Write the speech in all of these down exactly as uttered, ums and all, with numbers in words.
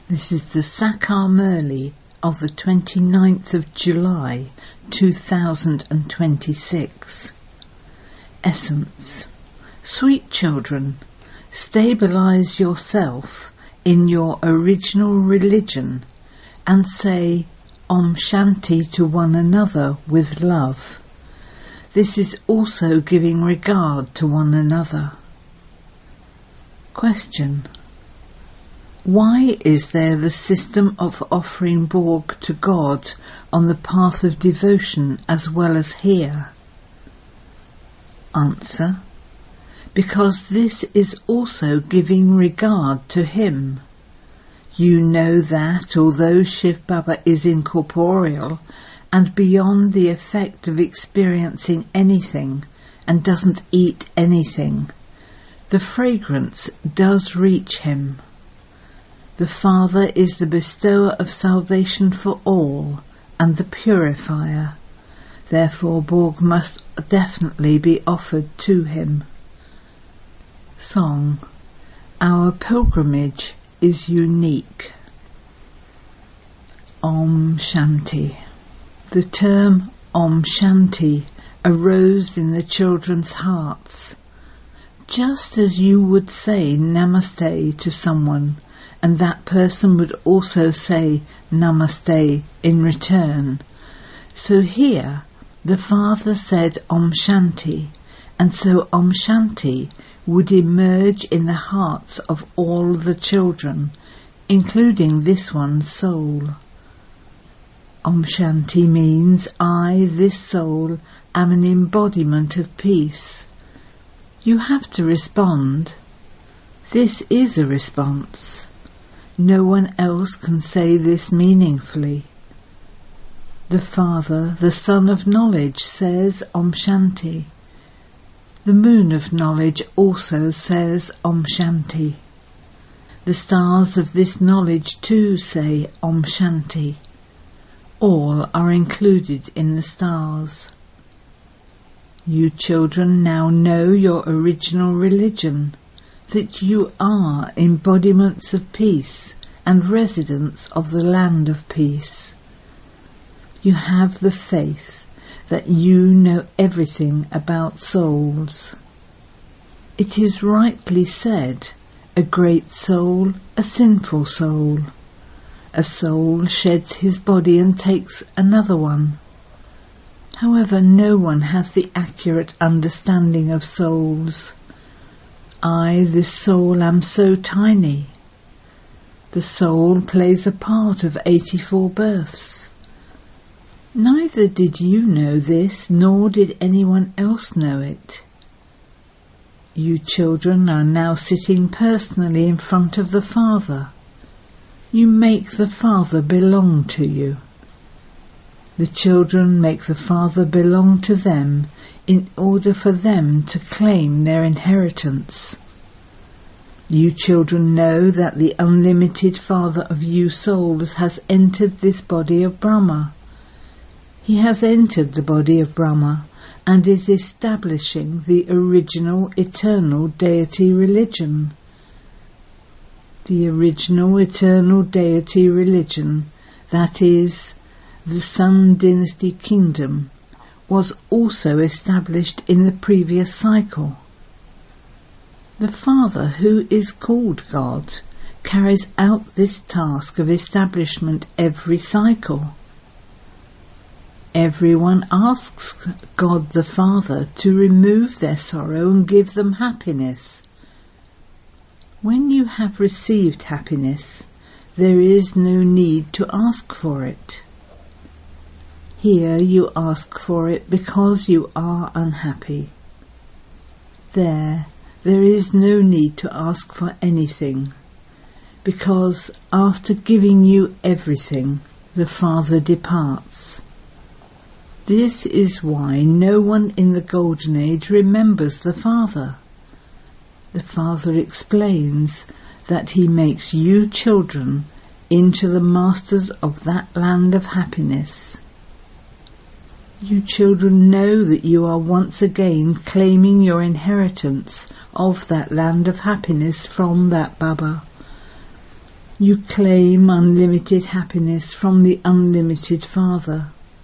This is the Sakar Murli of the twenty-ninth of July two thousand twenty-six. Essence. Sweet children, stabilize yourself in your original religion and say Om Shanti to one another with love. This is also giving regard to one another. Question. Why is there the system of offering Bhog to God on the path of devotion as well as here? Answer. Because this is also giving regard to him. You know that although Shiv Baba is incorporeal and beyond the effect of experiencing anything and doesn't eat anything, the fragrance does reach him. The Father is the bestower of salvation for all and the purifier. Therefore Bhog must definitely be offered to him. Song. Our pilgrimage is unique. Om Shanti. The term Om Shanti arose in the children's hearts. Just as you would say Namaste to someone, and that person would also say Namaste in return. So here the Father said Om Shanti, and so Om Shanti would emerge in the hearts of all the children, including this one's soul. Om Shanti means I, this soul, am an embodiment of peace. You have to respond. This is a response. No one else can say this meaningfully. The Father, the Son of Knowledge, says Om Shanti. The Moon of Knowledge also says Om Shanti. The stars of this knowledge too say Om Shanti. All are included in the stars. You children now know your original religion, that you are embodiments of peace and residents of the land of peace. You have the faith that you know everything about souls. It is rightly said, a great soul, a sinful soul. A soul sheds his body and takes another one. However, no one has the accurate understanding of souls. I, this soul, am so tiny. The soul plays a part of eighty-four births. Neither did you know this, nor did anyone else know it. You children are now sitting personally in front of the Father. You make the Father belong to you. The children make the Father belong to them in order for them to claim their inheritance. You children know that the unlimited Father of you souls has entered this body of Brahma. He has entered the body of Brahma and is establishing the original eternal deity religion. The original eternal deity religion, that is, the Sun Dynasty Kingdom, was also established in the previous cycle. The Father, who is called God, carries out this task of establishment every cycle. Everyone asks God the Father to remove their sorrow and give them happiness. When you have received happiness, there is no need to ask for it. Here you ask for it because you are unhappy. There, there is no need to ask for anything, because after giving you everything, the Father departs. This is why no one in the Golden Age remembers the Father. The Father explains that he makes you children into the masters of that land of happiness. You children know that you are once again claiming your inheritance of that land of happiness from that Baba. You claim unlimited happiness from the unlimited Father.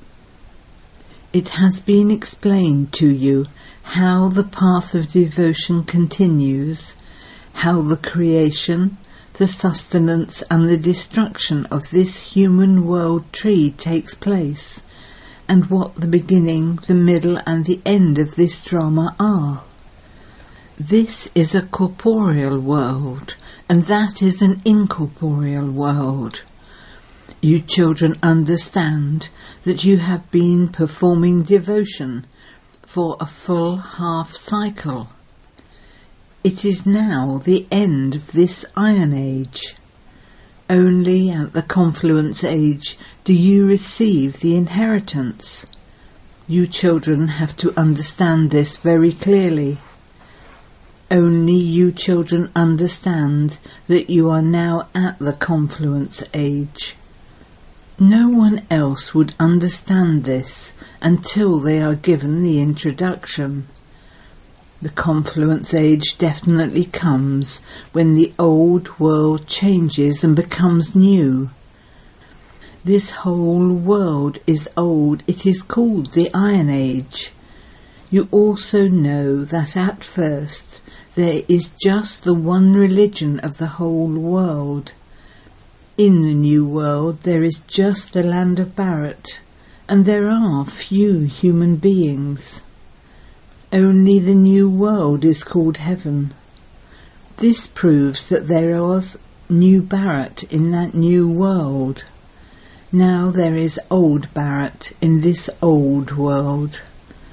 It has been explained to you how the path of devotion continues, how the creation, the sustenance and the destruction of this human world tree takes place, and what the beginning, the middle and the end of this drama are. This is a corporeal world, and that is an incorporeal world. You children understand that you have been performing devotion for a full half cycle. It is now the end of this Iron Age. Only at the Confluence Age do you receive the inheritance. You children have to understand this very clearly. Only you children understand that you are now at the Confluence Age. No one else would understand this until they are given the introduction. The Confluence Age definitely comes when the old world changes and becomes new. This whole world is old. It is called the Iron Age. You also know that at first there is just the one religion of the whole world. In the new world there is just the land of Bharat, and there are few human beings. Only the new world is called heaven. This proves that there was new Bharat in that new world. Now there is old Bharat in this old world.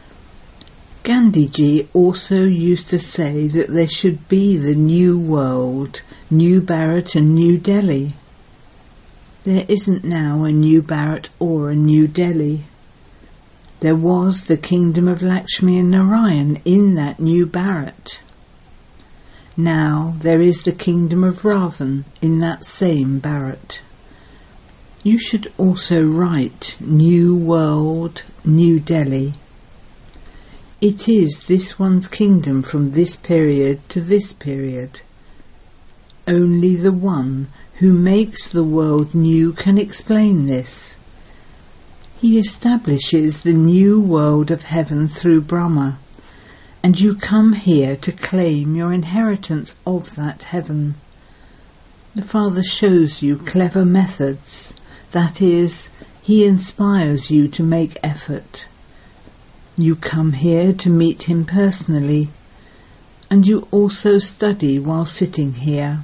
Gandhiji also used to say that there should be the new world, new Bharat and New Delhi. There isn't now a new Bharat or a New Delhi. There was the kingdom of Lakshmi and Narayan in that new Bharat. Now there is the kingdom of Ravan in that same Bharat. You should also write New World, New Delhi. It is this one's kingdom from this period to this period. Only the one who makes the world new can explain this. He establishes the new world of heaven through Brahma, and you come here to claim your inheritance of that heaven. The Father shows you clever methods, that is, he inspires you to make effort. You come here to meet him personally, and you also study while sitting here.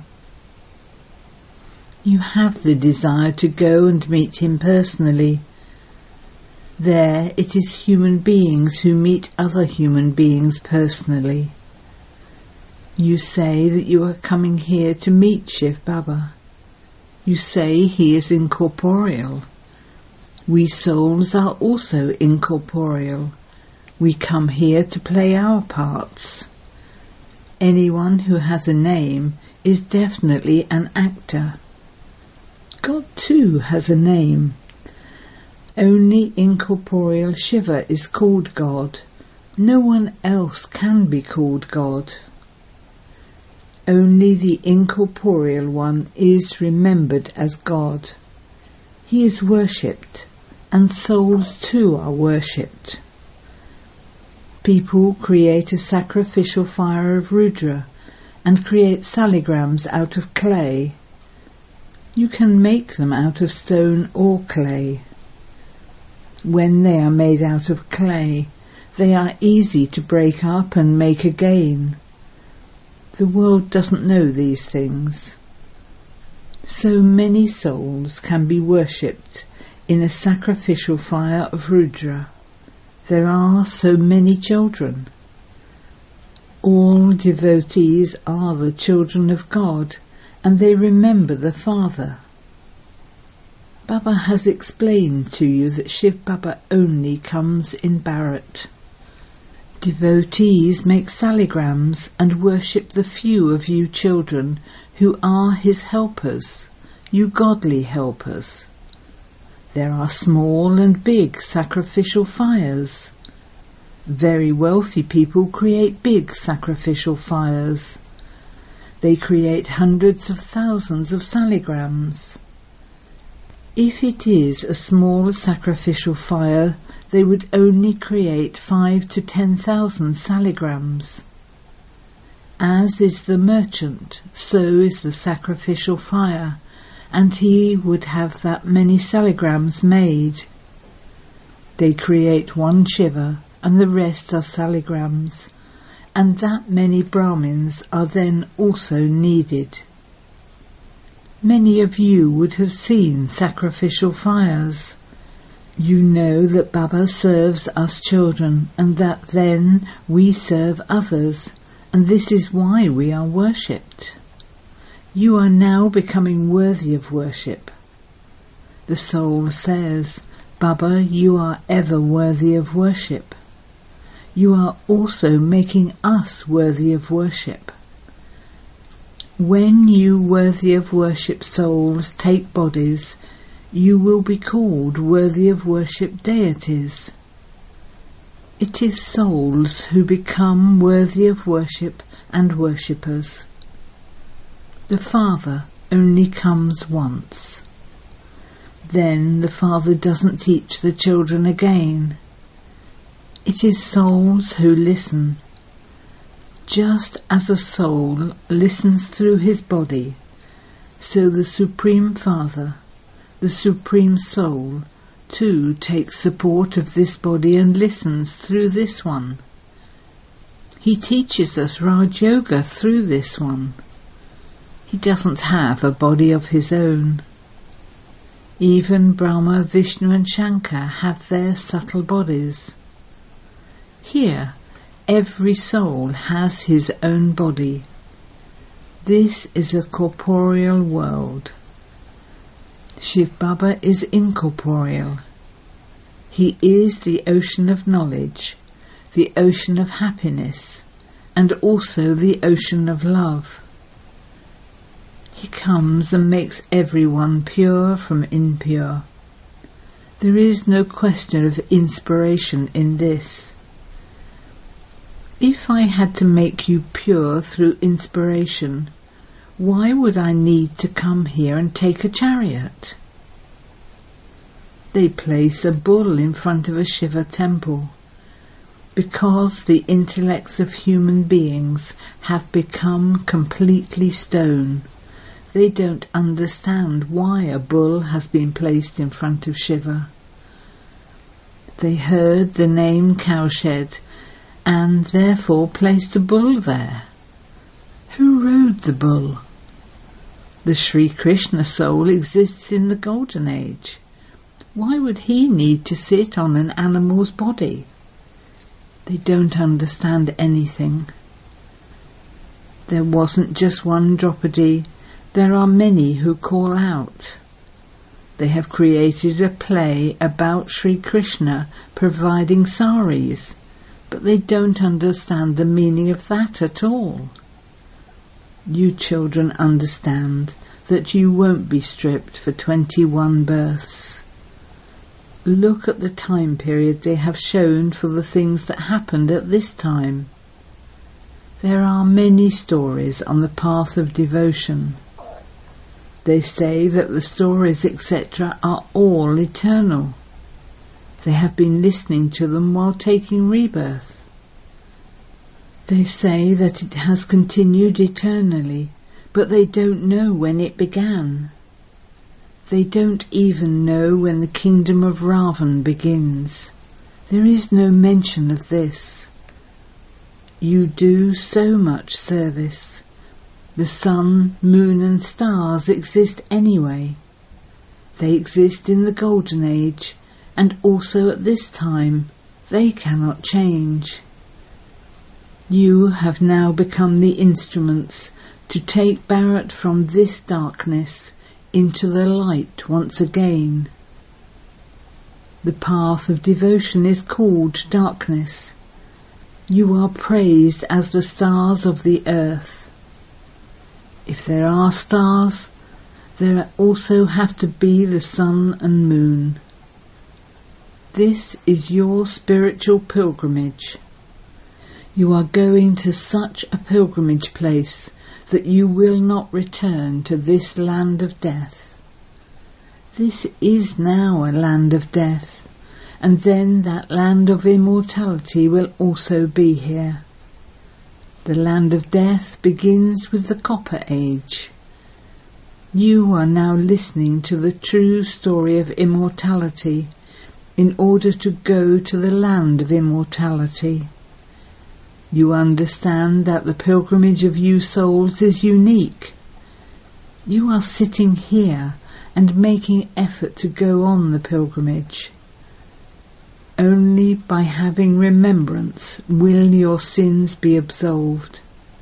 You have the desire to go and meet him personally. There it is human beings who meet other human beings personally. You say that you are coming here to meet Shiv Baba. You say he is incorporeal. We souls are also incorporeal. We come here to play our parts. Anyone who has a name is definitely an actor. God too has a name. Only incorporeal Shiva is called God. No one else can be called God. Only the incorporeal one is remembered as God. He is worshipped, and souls too are worshipped. People create a sacrificial fire of Rudra and create saligrams out of clay. You can make them out of stone or clay. When they are made out of clay, they are easy to break up and make again. The world doesn't know these things. So many souls can be worshipped in a sacrificial fire of Rudra. There are so many children. All devotees are the children of God, and they remember the Father. Baba has explained to you that Shiv Baba only comes in Bharat. Devotees make saligrams and worship the few of you children who are his helpers, you godly helpers. There are small and big sacrificial fires. Very wealthy people create big sacrificial fires. They create hundreds of thousands of saligrams. If it is a small sacrificial fire, they would only create five to ten thousand saligrams. As is the merchant, so is the sacrificial fire, and he would have that many saligrams made. They create one Shiva, and the rest are saligrams, and that many Brahmins are then also needed. Many of you would have seen sacrificial fires. You know that Baba serves us children, and that then we serve others, and this is why we are worshipped. You are now becoming worthy of worship. The soul says, Baba, you are ever worthy of worship. You are also making us worthy of worship. When you worthy of worship souls take bodies, you will be called worthy of worship deities. It is souls who become worthy of worship and worshippers. The Father only comes once. Then the Father doesn't teach the children again. It is souls who listen. Just as a soul listens through his body, so the Supreme Father, the Supreme Soul, too takes support of this body and listens through this one. He teaches us Raj Yoga through this one. He doesn't have a body of his own. Even Brahma, Vishnu and Shankar have their subtle bodies. Here, every soul has his own body. This is a corporeal world. Shiv Baba is incorporeal. He is the ocean of knowledge, the ocean of happiness, and also the ocean of love. He comes and makes everyone pure from impure. There is no question of inspiration in this. If I had to make you pure through inspiration, why would I need to come here and take a chariot? They place a bull in front of a Shiva temple, because the intellects of human beings have become completely stone. They don't understand why a bull has been placed in front of Shiva. They heard the name cowshed and therefore placed a bull there. Who rode the bull? The Sri Krishna soul exists in the Golden Age. Why would he need to sit on an animal's body? They don't understand anything. There wasn't just one Draupadi. There are many who call out. They have created a play about Sri Krishna providing saris, but they don't understand the meaning of that at all. You children understand that you won't be stripped for twenty-one births. Look at the time period they have shown for the things that happened at this time. There are many stories on the path of devotion. They say that the stories, et cetera, are all eternal. They have been listening to them while taking rebirth. They say that it has continued eternally, but they don't know when it began. They don't even know when the kingdom of Ravan begins. There is no mention of this. You do so much service. The sun, moon and stars exist anyway. They exist in the Golden Age, and also at this time. They cannot change. You have now become the instruments to take Bharat from this darkness into the light once again. The path of devotion is called darkness. You are praised as the stars of the earth. If there are stars, there also have to be the sun and moon. This is your spiritual pilgrimage. You are going to such a pilgrimage place that you will not return to this land of death. This is now a land of death, and then that land of immortality will also be here. The land of death begins with the Copper Age. You are now listening to the true story of immortality in order to go to the land of immortality. You understand that the pilgrimage of you souls is unique. You are sitting here and making effort to go on the pilgrimage. Only by having remembrance will your sins be absolved.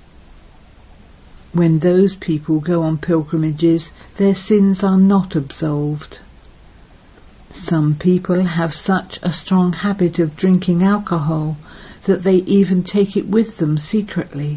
When those people go on pilgrimages, their sins are not absolved. Some people have such a strong habit of drinking alcohol that they even take it with them secretly.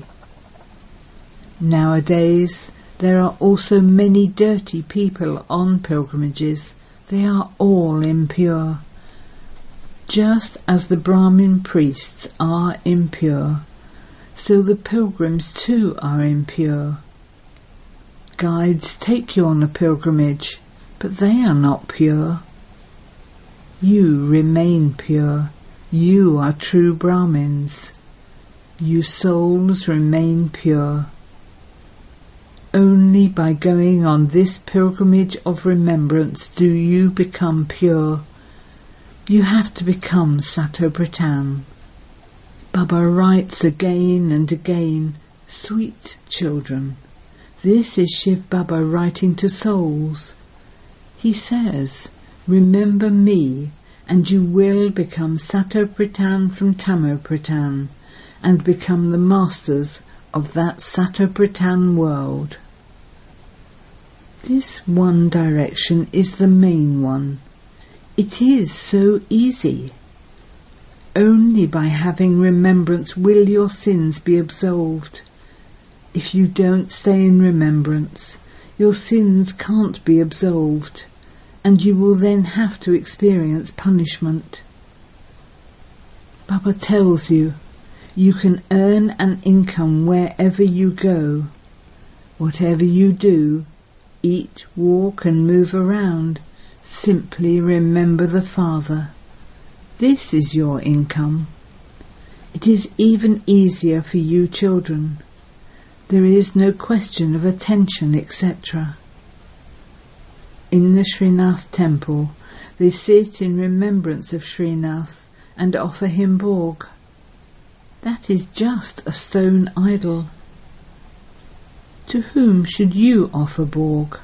Nowadays, there are also many dirty people on pilgrimages. They are all impure. Just as the Brahmin priests are impure, so the pilgrims too are impure. Guides take you on a pilgrimage, but they are not pure. You remain pure. You are true Brahmins. You souls remain pure. Only by going on this pilgrimage of remembrance do you become pure. You have to become Satopratan. Baba writes again and again, "Sweet children." This is Shiv Baba writing to souls. He says, "Remember me, and you will become Satopratan from Tamopratan, and become the masters of that Satopratan world." This one direction is the main one. It is so easy. Only by having remembrance will your sins be absolved. If you don't stay in remembrance, your sins can't be absolved, and you will then have to experience punishment. Baba tells you, you can earn an income wherever you go. Whatever you do, eat, walk and move around, simply remember the Father. This is your income. It is even easier for you children. There is no question of attention, et cetera. In the Srinath temple, they sit in remembrance of Srinath and offer him bhog. That is just a stone idol. To whom should you offer bhog?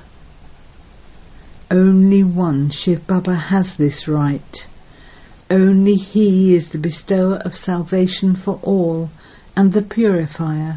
Only one Shiv Baba has this right. Only he is the bestower of salvation for all and the purifier.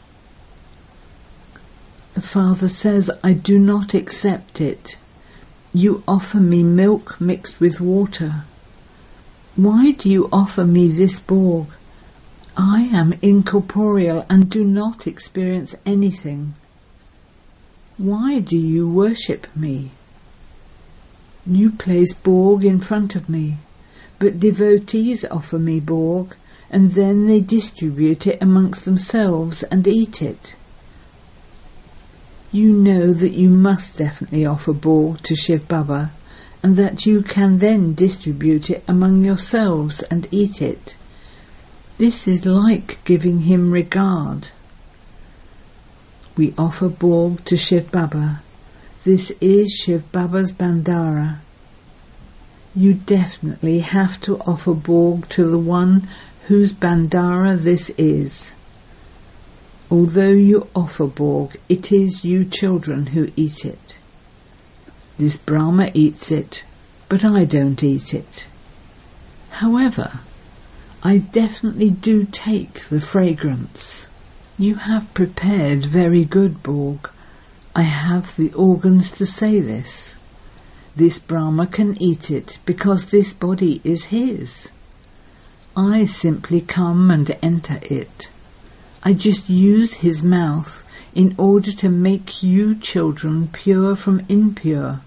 The Father says, "I do not accept it. You offer me milk mixed with water. Why do you offer me this bhog? I am incorporeal and do not experience anything. Why do you worship me? You place bhog in front of me, but devotees offer me bhog, and then they distribute it amongst themselves and eat it. You know that you must definitely offer bhog to Shiv Baba, and that you can then distribute it among yourselves and eat it. This is like giving him regard. We offer bhog to Shiv Baba. This is Shiv Baba's Bandara. You definitely have to offer bhog to the one whose Bandara this is. Although you offer bhog, it is you children who eat it. This Brahma eats it, but I don't eat it. However, I definitely do take the fragrance. You have prepared very good bhog. I have the organs to say this. This Brahma can eat it because this body is his. I simply come and enter it. I just use his mouth in order to make you children pure from impure.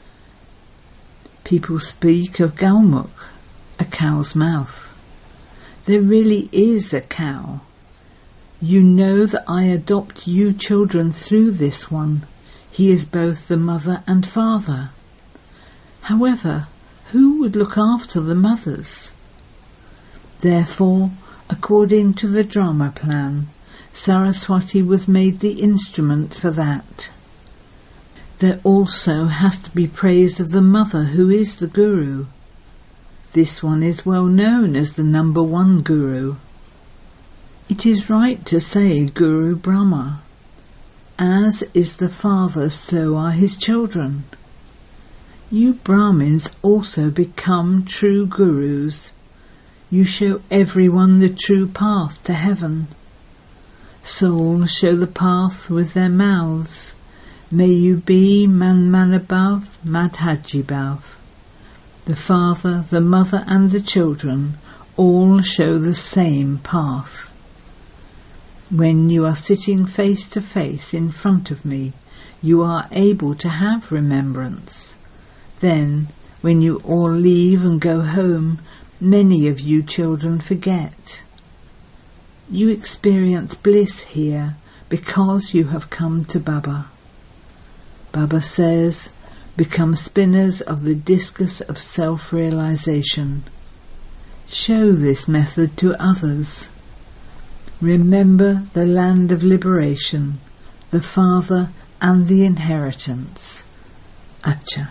People speak of Gaumukh, a cow's mouth. There really is a cow. You know that I adopt you children through this one. He is both the mother and father. However, who would look after the mothers? Therefore, according to the drama plan, Saraswati was made the instrument for that. There also has to be praise of the mother who is the guru. This one is well known as the number one guru. It is right to say Guru Brahma. As is the father, so are his children. You Brahmins also become true gurus. You show everyone the true path to heaven. Souls show the path with their mouths. May you be Man Manabhav, Madhajibhav. The father, the mother and the children all show the same path. When you are sitting face to face in front of me, you are able to have remembrance. Then, when you all leave and go home, many of you children forget. You experience bliss here because you have come to Baba. Baba says, become spinners of the discus of self-realization. Show this method to others. Remember the land of liberation, the father and the inheritance. Acha.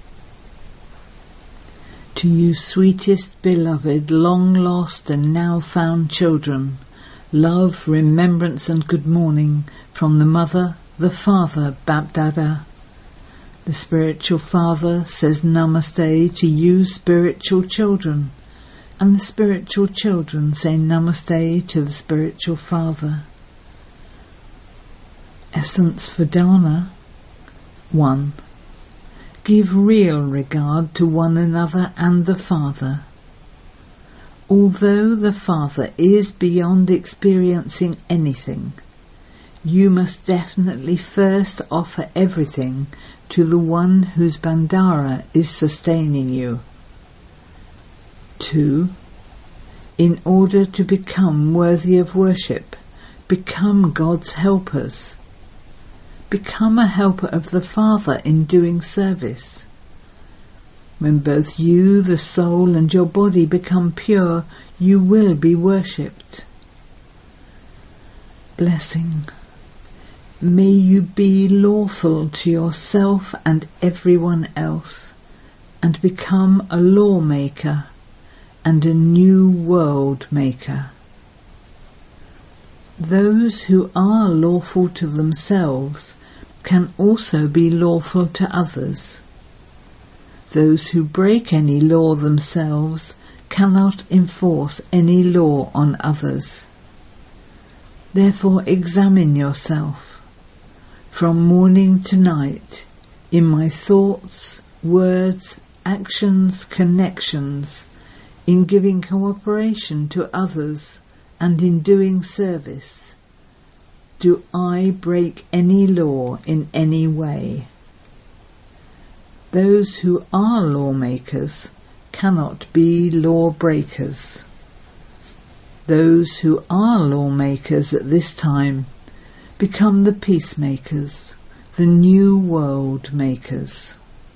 To you sweetest beloved, long lost and now found children, love, remembrance and good morning from the mother, the father, Bapdada. The spiritual father says Namaste to you spiritual children, and the spiritual children say Namaste to the spiritual father. Essence for dana. one. Give real regard to one another and the Father. Although the Father is beyond experiencing anything, you must definitely first offer everything to the one whose Bandara is sustaining you. two. In order to become worthy of worship, become God's helpers. Become a helper of the Father in doing service. When both you, the soul, and your body become pure, you will be worshipped. Blessing. May you be lawful to yourself and everyone else, and become a lawmaker and a new world maker. Those who are lawful to themselves can also be lawful to others. Those who break any law themselves cannot enforce any law on others. Therefore examine yourself. From morning to night, in my thoughts, words, actions, connections, in giving cooperation to others, and in doing service, do I break any law in any way? Those who are lawmakers cannot be lawbreakers. Those who are lawmakers at this time become the peacemakers, the new world makers.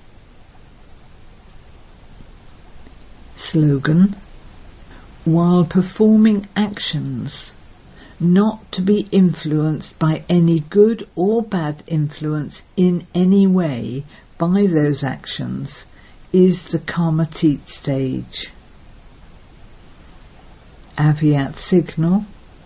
Slogan: while performing actions, not to be influenced by any good or bad influence in any way by those actions, is the Karmatit stage. Aviat signal: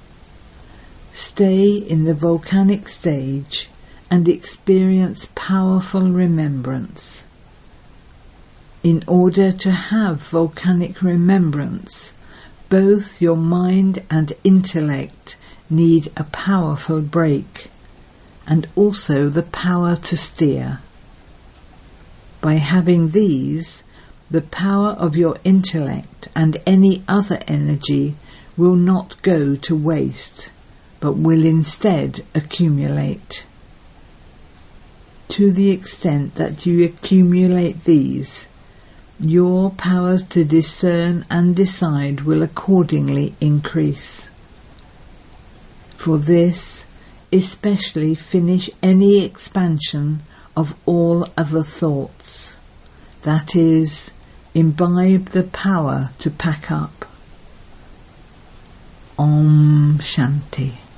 stay in the volcanic stage and experience powerful remembrance. In order to have volcanic remembrance, both your mind and intellect need a powerful brake, and also the power to steer. By having these, the power of your intellect and any other energy will not go to waste, but will instead accumulate. To the extent that you accumulate these, your powers to discern and decide will accordingly increase. For this, especially finish any expansion of all other thoughts. That is, imbibe the power to pack up. Om Shanti.